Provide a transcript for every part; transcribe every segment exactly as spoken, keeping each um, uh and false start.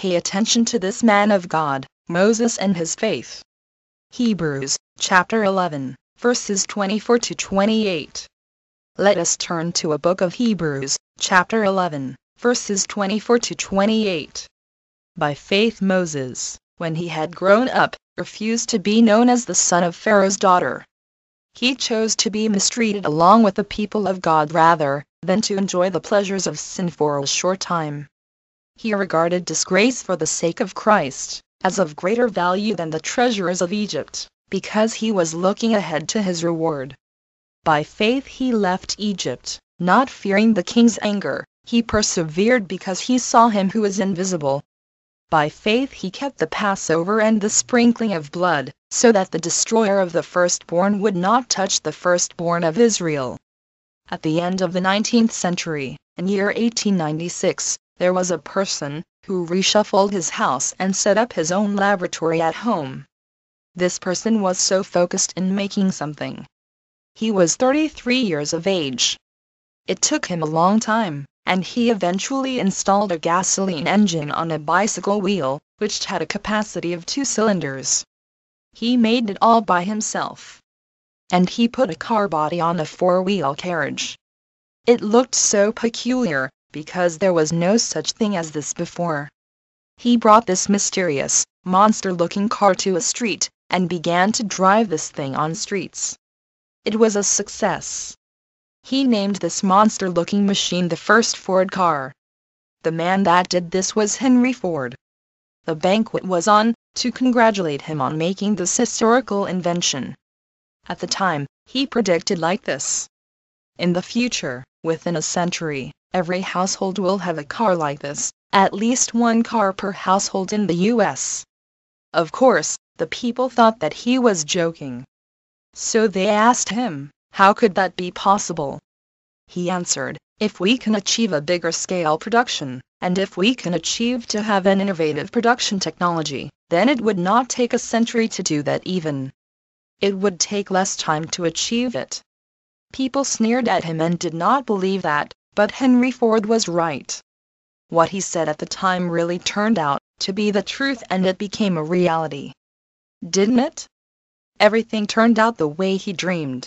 pay attention to this man of God, Moses and his faith. Hebrews, chapter eleven, verses twenty-four to twenty-eight. Let us turn to a book of Hebrews, chapter eleven, verses twenty-four to twenty-eight. By faith Moses, when he had grown up, refused to be known as the son of Pharaoh's daughter. He chose to be mistreated along with the people of God rather than to enjoy the pleasures of sin for a short time. He regarded disgrace for the sake of Christ as of greater value than the treasures of Egypt, because he was looking ahead to his reward. By faith he left Egypt, not fearing the king's anger. He persevered because he saw him who is invisible. By faith he kept the Passover and the sprinkling of blood, so that the destroyer of the firstborn would not touch the firstborn of Israel. At the end of the nineteenth century, in year eighteen ninety-six, there was a person who reshuffled his house and set up his own laboratory at home. This person was so focused in making something. He was thirty-three years of age. It took him a long time, and he eventually installed a gasoline engine on a bicycle wheel, which had a capacity of two cylinders. He made it all by himself. And he put a car body on a four-wheel carriage. It looked so peculiar, because there was no such thing as this before. He brought this mysterious, monster-looking car to a street, and began to drive this thing on streets. It was a success. He named this monster-looking machine the first Ford car. The man that did this was Henry Ford. The banquet was on, to congratulate him on making this historical invention. At the time, he predicted like this. In the future, within a century, every household will have a car like this, at least one car per household in the U S Of course, the people thought that he was joking. So they asked him, how could that be possible? He answered, if we can achieve a bigger scale production, and if we can achieve to have an innovative production technology, then it would not take a century to do that even. It would take less time to achieve it. People sneered at him and did not believe that, but Henry Ford was right. What he said at the time really turned out to be the truth, and it became a reality. Didn't it? Everything turned out the way he dreamed.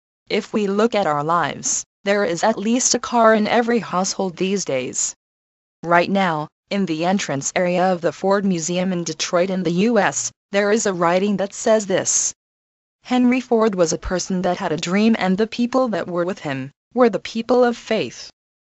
If we look at our lives, there is at least a car in every household these days. Right now, in the entrance area of the Ford Museum in Detroit in the U S, there is a writing that says this. Henry Ford was a person that had a dream, and the people that were with him were the people of faith.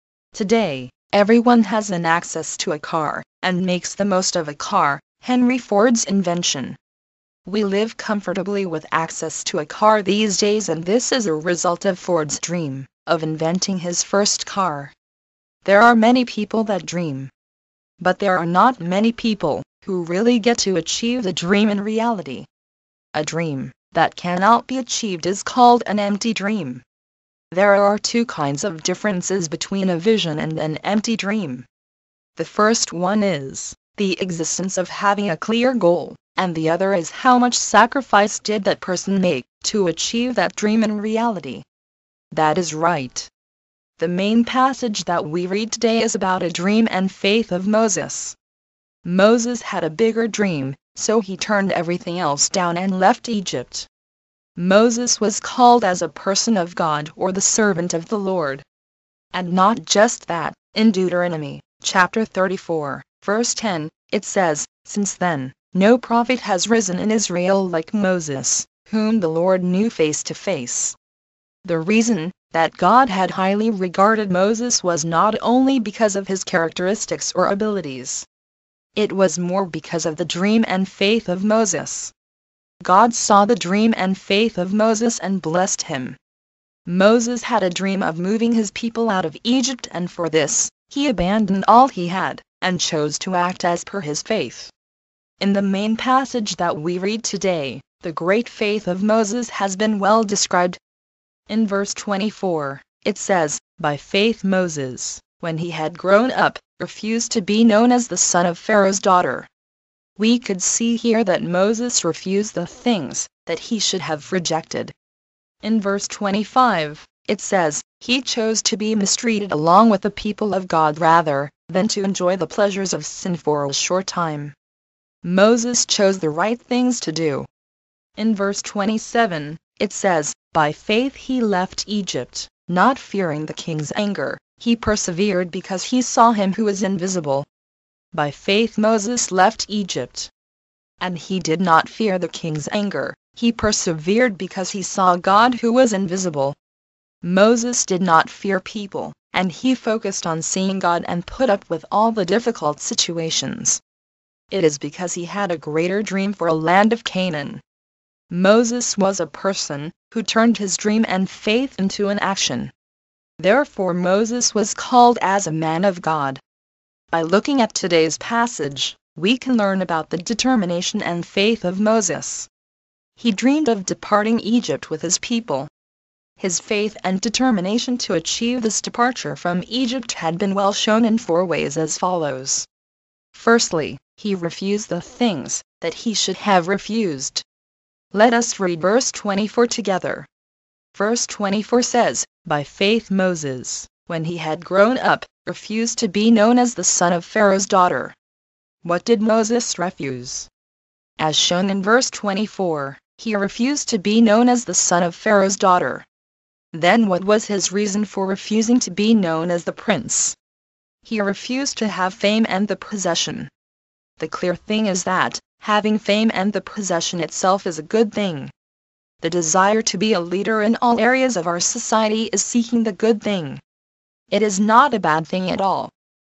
Today, everyone has an access to a car, and makes the most of a car, Henry Ford's invention. We live comfortably with access to a car these days, and this is a result of Ford's dream of inventing his first car. There are many people that dream. But there are not many people who really get to achieve the dream in reality. A dream that cannot be achieved is called an empty dream. There are two kinds of differences between a vision and an empty dream. The first one is the existence of having a clear goal, and the other is how much sacrifice did that person make to achieve that dream in reality. That is right. The main passage that we read today is about a dream and faith of Moses. Moses had a bigger dream, so he turned everything else down and left Egypt. Moses was called as a person of God, or the servant of the Lord. And not just that, in Deuteronomy, chapter thirty-four, verse ten, it says, since then, no prophet has risen in Israel like Moses, whom the Lord knew face to face. The reason that God had highly regarded Moses was not only because of his characteristics or abilities. It was more because of the dream and faith of Moses. God saw the dream and faith of Moses and blessed him. Moses had a dream of moving his people out of Egypt, and for this, he abandoned all he had, and chose to act as per his faith. In the main passage that we read today, the great faith of Moses has been well described. In verse twenty-four, it says, by faith Moses, when he had grown up, refused to be known as the son of Pharaoh's daughter. We could see here that Moses refused the things that he should have rejected. In verse twenty-five, it says, he chose to be mistreated along with the people of God rather than to enjoy the pleasures of sin for a short time. Moses chose the right things to do. In verse twenty-seven, it says, "By faith he left Egypt, not fearing the king's anger. He persevered because he saw him who is invisible." By faith Moses left Egypt. And he did not fear the king's anger. He persevered because he saw God who was invisible. Moses did not fear people, and he focused on seeing God and put up with all the difficult situations. It is because he had a greater dream for a land of Canaan. Moses was a person who turned his dream and faith into an action. Therefore Moses was called as a man of God. By looking at today's passage, we can learn about the determination and faith of Moses. He dreamed of departing Egypt with his people. His faith and determination to achieve this departure from Egypt had been well shown in four ways as follows. Firstly, he refused the things that he should have refused. Let us read verse twenty-four together. Verse twenty-four says, "By faith Moses, when he had grown up, refused to be known as the son of Pharaoh's daughter." What did Moses refuse? As shown in verse twenty-four, he refused to be known as the son of Pharaoh's daughter. Then what was his reason for refusing to be known as the prince? He refused to have fame and the possession. The clear thing is that, having fame and the possession itself is a good thing. The desire to be a leader in all areas of our society is seeking the good thing. It is not a bad thing at all.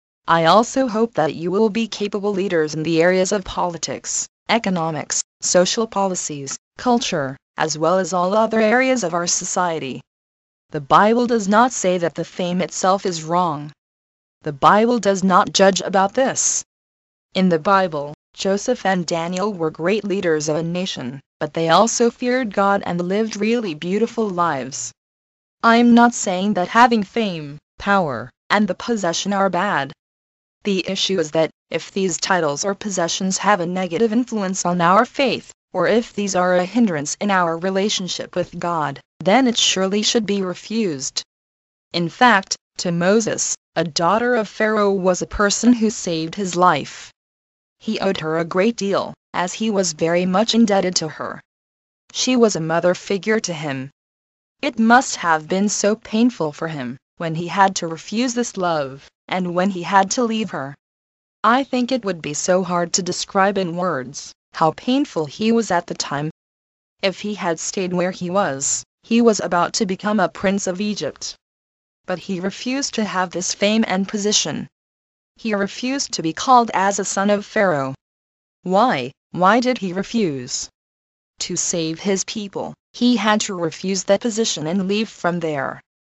I also hope that you will be capable leaders in the areas of politics, economics, social policies, culture, as well as all other areas of our society. The Bible does not say that the fame itself is wrong. The Bible does not judge about this. In the Bible, Joseph and Daniel were great leaders of a nation, but they also feared God and lived really beautiful lives. I am not saying that having fame, power, and the possession are bad. The issue is that, if these titles or possessions have a negative influence on our faith, or if these are a hindrance in our relationship with God, then it surely should be refused. In fact, to Moses, a daughter of Pharaoh was a person who saved his life. He owed her a great deal, as he was very much indebted to her. She was a mother figure to him. It must have been so painful for him, when he had to refuse this love, and when he had to leave her. I think it would be so hard to describe in words how painful he was at the time. If he had stayed where he was, he was about to become a prince of Egypt. But he refused to have this fame and position. He refused to be called as a son of Pharaoh. Why? Why did he refuse? To save his people, he had to refuse that position and leave from there.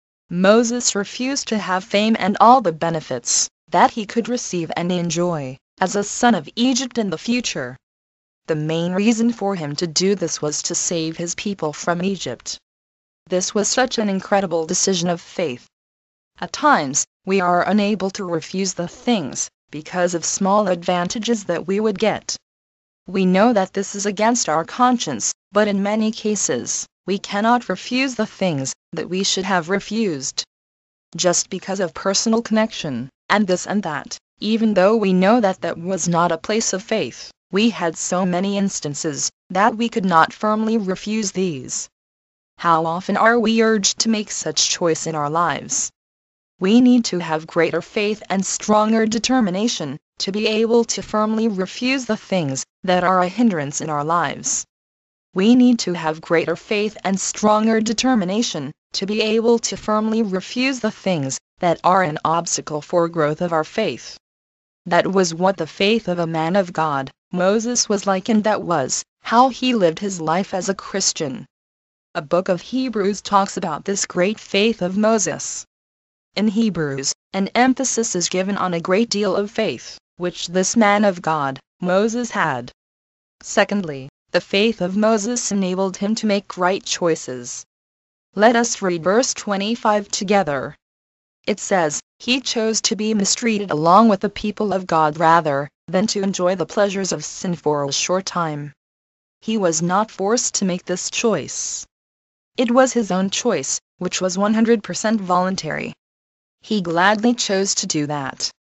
Moses refused to have fame and all the benefits that he could receive and enjoy as a son of Egypt in the future. The main reason for him to do this was to save his people from Egypt. This was such an incredible decision of faith. At times, we are unable to refuse the things because of small advantages that we would get. We know that this is against our conscience, but in many cases, we cannot refuse the things that we should have refused. Just because of personal connection, and this and that, even though we know that that was not a place of faith, we had so many instances that we could not firmly refuse these. How often are we urged to make such choice in our lives? We need to have greater faith and stronger determination to be able to firmly refuse the things that are a hindrance in our lives. We need to have greater faith and stronger determination to be able to firmly refuse the things that are an obstacle for growth of our faith. That was what the faith of a man of God, Moses, was like, and that was how he lived his life as a Christian. A book of Hebrews talks about this great faith of Moses. In Hebrews, an emphasis is given on a great deal of faith, which this man of God, Moses, had. Secondly, the faith of Moses enabled him to make right choices. Let us read verse twenty-five together. It says, "He chose to be mistreated along with the people of God rather than to enjoy the pleasures of sin for a short time." He was not forced to make this choice. It was his own choice, which was one hundred percent voluntary. He gladly chose to do that.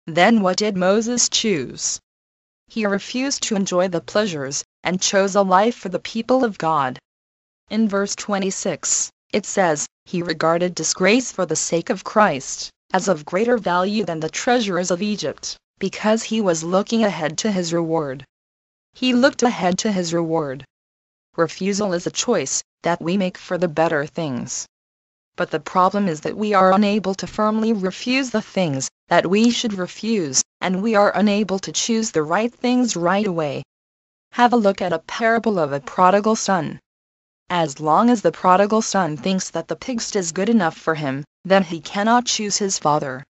Then what did Moses choose? He refused to enjoy the pleasures, and chose a life for the people of God. In verse twenty-six, it says, he regarded disgrace for the sake of Christ as of greater value than the treasures of Egypt, because he was looking ahead to his reward. He looked ahead to his reward. Refusal is a choice that we make for the better things. But the problem is that we are unable to firmly refuse the things that we should refuse, and we are unable to choose the right things right away. Have a look at a parable of a prodigal son. As long as the prodigal son thinks that the pigsty is good enough for him, then he cannot choose his father.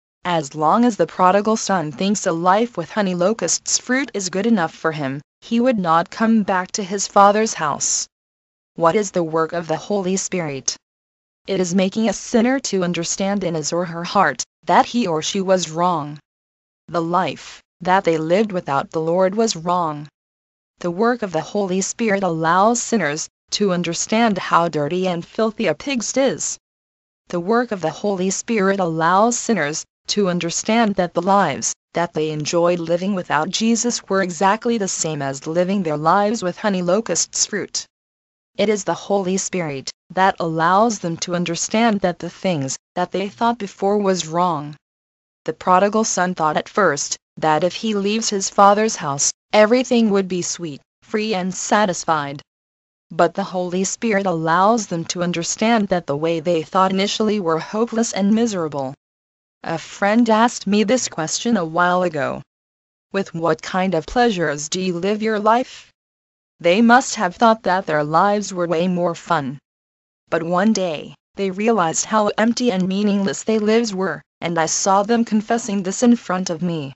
As long as the prodigal son thinks a life with honey locusts fruit is good enough for him, he would not come back to his father's house. What is the work of the Holy Spirit? It is making a sinner to understand in his or her heart that he or she was wrong. The life that they lived without the Lord was wrong. The work of the Holy Spirit allows sinners to understand how dirty and filthy a pigsty is. The work of the Holy Spirit allows sinners to understand that the lives that they enjoyed living without Jesus were exactly the same as living their lives with honey locusts fruit. It is the Holy Spirit that allows them to understand that the things that they thought before was wrong. The prodigal son thought at first that if he leaves his father's house, everything would be sweet, free and satisfied. But the Holy Spirit allows them to understand that the way they thought initially were hopeless and miserable. A friend asked me this question a while ago. With what kind of pleasures do you live your life? They must have thought that their lives were way more fun. But one day, they realized how empty and meaningless their lives were, and I saw them confessing this in front of me.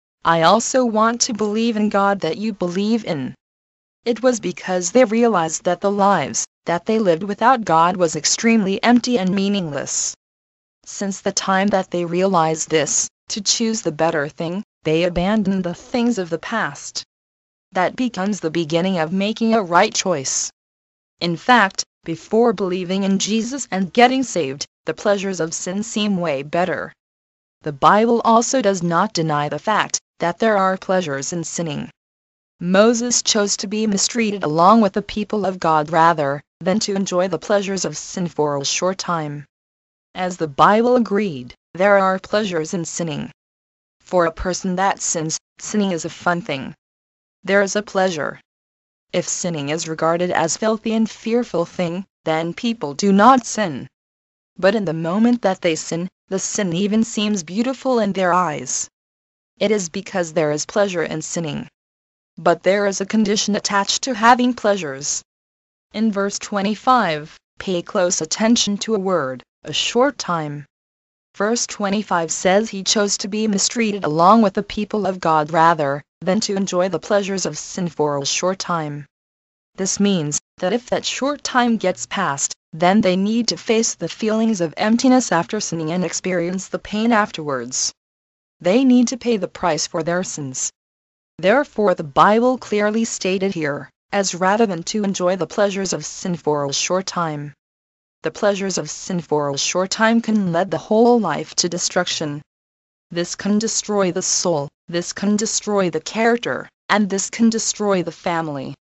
I also want to believe in God that you believe in. It was because they realized that the lives that they lived without God was extremely empty and meaningless. Since the time that they realized this, to choose the better thing, they abandoned the things of the past. That becomes the beginning of making a right choice. In fact, before believing in Jesus and getting saved, the pleasures of sin seem way better. The Bible also does not deny the fact that there are pleasures in sinning. Moses chose to be mistreated along with the people of God rather than to enjoy the pleasures of sin for a short time. As the Bible agreed, there are pleasures in sinning. For a person that sins, sinning is a fun thing. There is a pleasure. If sinning is regarded as filthy and fearful thing, then people do not sin. But in the moment that they sin, the sin even seems beautiful in their eyes. It is because there is pleasure in sinning. But there is a condition attached to having pleasures. In verse twenty-five, pay close attention to a word, a short time. Verse twenty-five says he chose to be mistreated along with the people of God rather than to enjoy the pleasures of sin for a short time. This means that if that short time gets past, then they need to face the feelings of emptiness after sinning and experience the pain afterwards. They need to pay the price for their sins. Therefore the Bible clearly stated here, as rather than to enjoy the pleasures of sin for a short time. The pleasures of sin for a short time can lead the whole life to destruction. This can destroy the soul, this can destroy the character, and this can destroy the family.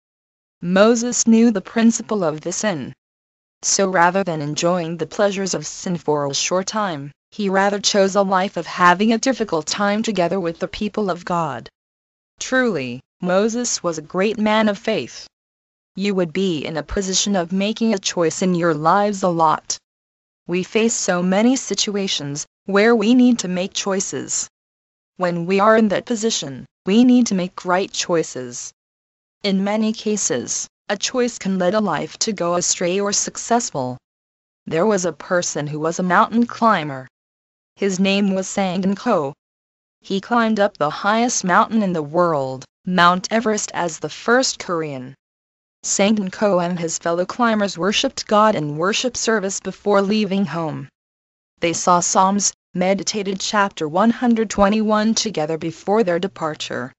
Moses knew the principle of this sin. So rather than enjoying the pleasures of sin for a short time, he rather chose a life of having a difficult time together with the people of God. Truly, Moses was a great man of faith. You would be in a position of making a choice in your lives a lot. We face so many situations where we need to make choices. When we are in that position, we need to make right choices. In many cases, a choice can lead a life to go astray or successful. There was a person who was a mountain climber. His name was Sang Ko. He climbed up the highest mountain in the world, Mount Everest, as the first Korean. Sang Ko and his fellow climbers worshipped God in worship service before leaving home. They saw Psalms, meditated chapter one hundred twenty-one together before their departure.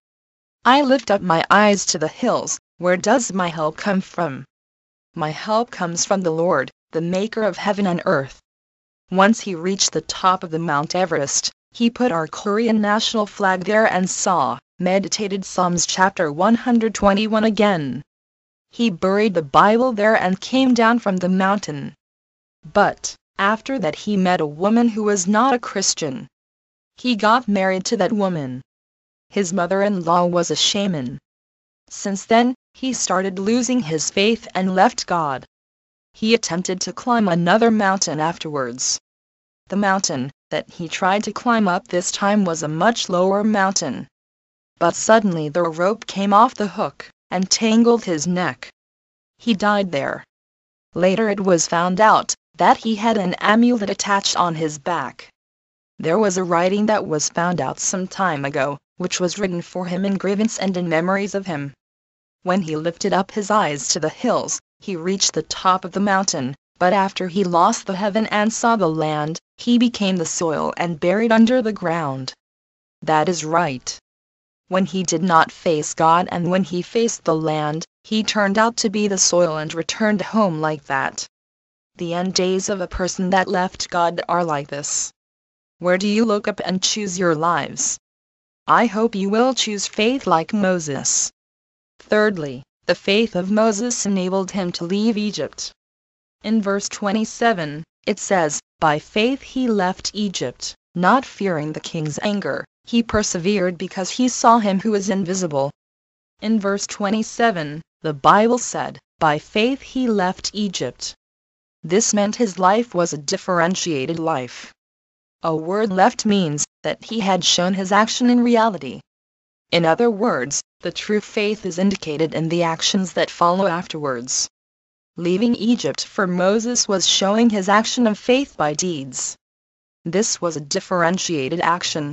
I lift up my eyes to the hills, where does my help come from? My help comes from the Lord, the maker of heaven and earth. Once he reached the top of the Mount Everest, He put our Korean national flag there and saw, meditated Psalms chapter one hundred twenty-one again. He buried the Bible there and came down from the mountain. But, after that he met a woman who was not a Christian. He got married to that woman. His mother-in-law was a shaman. Since then, he started losing his faith and left God. He attempted to climb another mountain afterwards. The mountain that he tried to climb up this time was a much lower mountain. But suddenly the rope came off the hook and tangled his neck. He died there. Later it was found out that he had an amulet attached on his back. There was a writing that was found out some time ago, which was written for him in grievance and in memories of him. When he lifted up his eyes to the hills, he reached the top of the mountain, but after he lost the heaven and saw the land, he became the soil and buried under the ground. That is right. When he did not face God and when he faced the land, he turned out to be the soil and returned home like that. The end days of a person that left God are like this. Where do you look up and choose your lives? I hope you will choose faith like Moses. Thirdly, the faith of Moses enabled him to leave Egypt. In verse twenty-seven, it says, "By faith he left Egypt, not fearing the king's anger. He persevered because he saw him who is invisible." In verse twenty-seven, the Bible said, "By faith he left Egypt." This meant his life was a differentiated life. A word left means that he had shown his action in reality. In other words, the true faith is indicated in the actions that follow afterwards. Leaving Egypt for Moses was showing his action of faith by deeds. This was a differentiated action.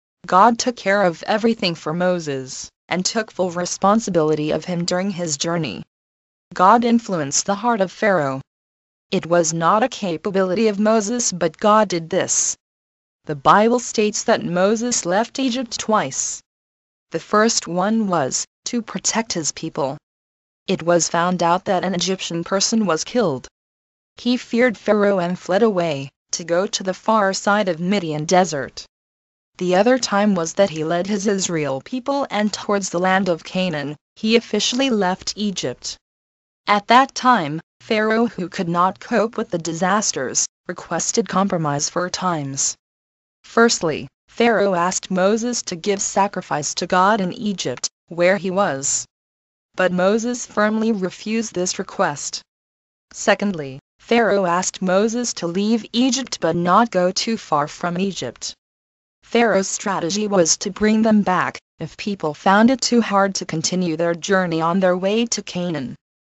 God took care of everything for Moses, and took full responsibility of him during his journey. God influenced the heart of Pharaoh. It was not a capability of Moses, but God did this. The Bible states that Moses left Egypt twice. The first one was to protect his people. It was found out that an Egyptian person was killed. He feared Pharaoh and fled away, to go to the far side of Midian desert. The other time was that he led his Israel people and towards the land of Canaan. He officially left Egypt. At that time, Pharaoh, who could not cope with the disasters, requested compromise four times. Firstly, Pharaoh asked Moses to give sacrifice to God in Egypt, where he was. But Moses firmly refused this request. Secondly, Pharaoh asked Moses to leave Egypt but not go too far from Egypt. Pharaoh's strategy was to bring them back, if people found it too hard to continue their journey on their way to Canaan.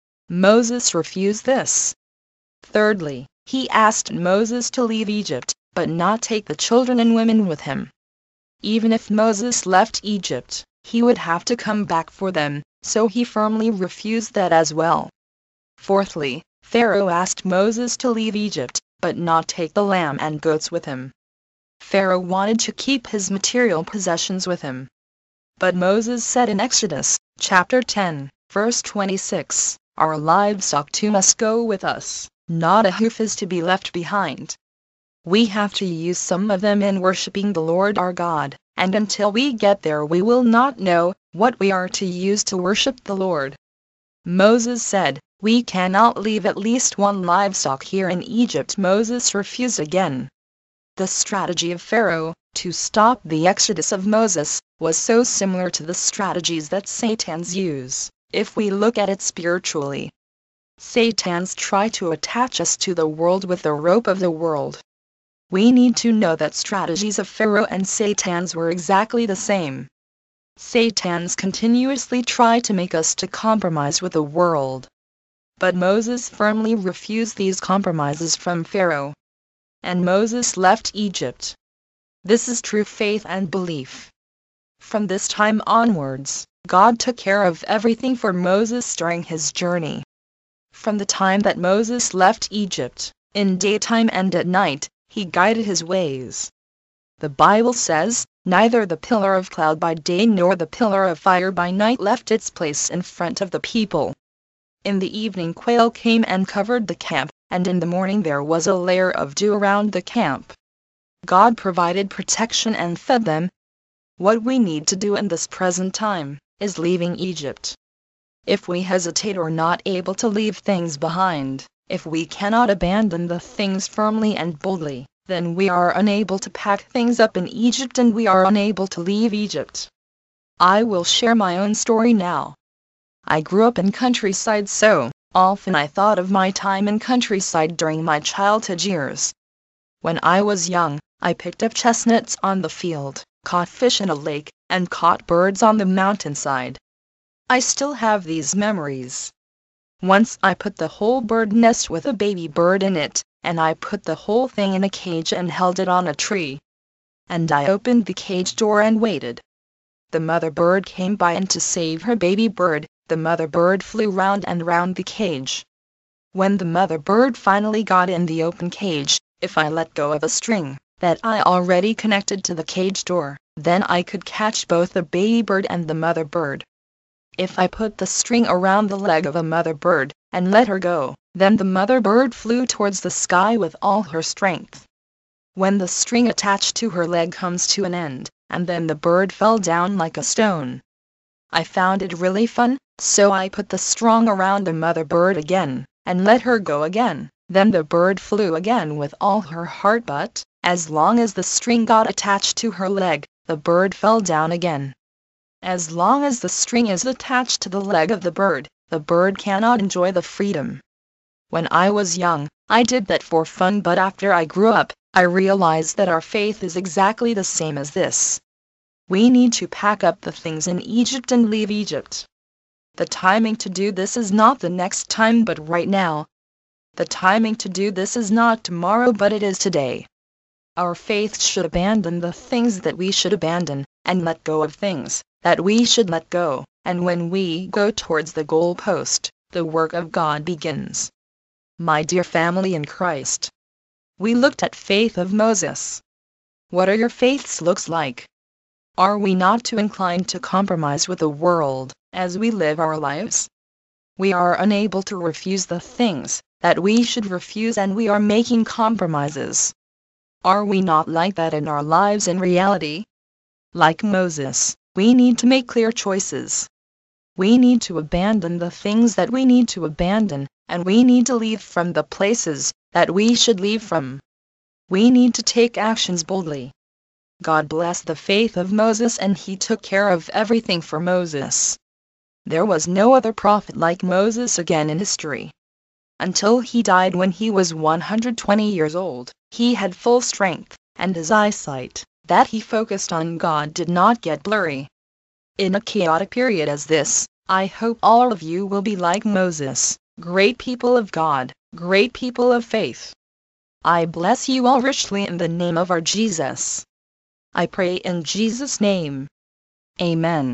Moses refused this. Thirdly, he asked Moses to leave Egypt, but not take the children and women with him. Even if Moses left Egypt, he would have to come back for them, so he firmly refused that as well. Fourthly, Pharaoh asked Moses to leave Egypt, but not take the lamb and goats with him. Pharaoh wanted to keep his material possessions with him. But Moses said in Exodus, chapter ten, verse twenty-six, "Our livestock too must go with us, not a hoof is to be left behind." We have to use some of them in worshiping the Lord our God, and until we get there we will not know what we are to use to worship the Lord. Moses said, "We cannot leave at least one livestock here in Egypt." Moses refused again. The strategy of Pharaoh, to stop the exodus of Moses, was so similar to the strategies that Satan's use, if we look at it spiritually. Satan's try to attach us to the world with the rope of the world. We need to know that strategies of Pharaoh and Satan's were exactly the same. Satan's continuously try to make us to compromise with the world. But Moses firmly refused these compromises from Pharaoh. And Moses left Egypt. This is true faith and belief. From this time onwards, God took care of everything for Moses during his journey. From the time that Moses left Egypt, in daytime and at night, he guided his ways. The Bible says, "Neither the pillar of cloud by day nor the pillar of fire by night left its place in front of the people." In the evening quail came and covered the camp, and in the morning there was a layer of dew around the camp. God provided protection and fed them. What we need to do in this present time is leaving Egypt. If we hesitate or not able to leave things behind, if we cannot abandon the things firmly and boldly, then we are unable to pack things up in Egypt and we are unable to leave Egypt. I will share my own story now. I grew up in countryside, so often I thought of my time in countryside during my childhood years. When I was young, I picked up chestnuts on the field, caught fish in a lake, and caught birds on the mountainside. I still have these memories. Once I put the whole bird nest with a baby bird in it, and I put the whole thing in a cage and held it on a tree. And I opened the cage door and waited. The mother bird came by, and to save her baby bird, the mother bird flew round and round the cage. When the mother bird finally got in the open cage, if I let go of a string that I already connected to the cage door, then I could catch both the baby bird and the mother bird. If I put the string around the leg of a mother bird and let her go, then the mother bird flew towards the sky with all her strength. When the string attached to her leg comes to an end, and then the bird fell down like a stone. I found it really fun, so I put the string around the mother bird again, and let her go again. Then the bird flew again with all her heart, but, as long as the string got attached to her leg, the bird fell down again. As long as the string is attached to the leg of the bird, the bird cannot enjoy the freedom. When I was young, I did that for fun, but after I grew up, I realized that our faith is exactly the same as this. We need to pack up the things in Egypt and leave Egypt. The timing to do this is not the next time but right now. The timing to do this is not tomorrow but it is today. Our faith should abandon the things that we should abandon, and let go of things that we should let go, and when we go towards the goal post, the work of God begins. My dear family in Christ, we looked at faith of Moses. What are your faiths looks like? Are we not too inclined to compromise with the world as we live our lives? We are unable to refuse the things that we should refuse, and we are making compromises. Are we not like that in our lives in reality? Like Moses, we need to make clear choices. We need to abandon the things that we need to abandon, and we need to leave from the places that we should leave from. We need to take actions boldly. God blessed the faith of Moses, and he took care of everything for Moses. There was no other prophet like Moses again in history. Until he died when he was one hundred twenty years old, he had full strength, and his eyesight, that he focused on God, did not get blurry. In a chaotic period as this, I hope all of you will be like Moses, great people of God, great people of faith. I bless you all richly in the name of our Jesus. I pray in Jesus' name. Amen.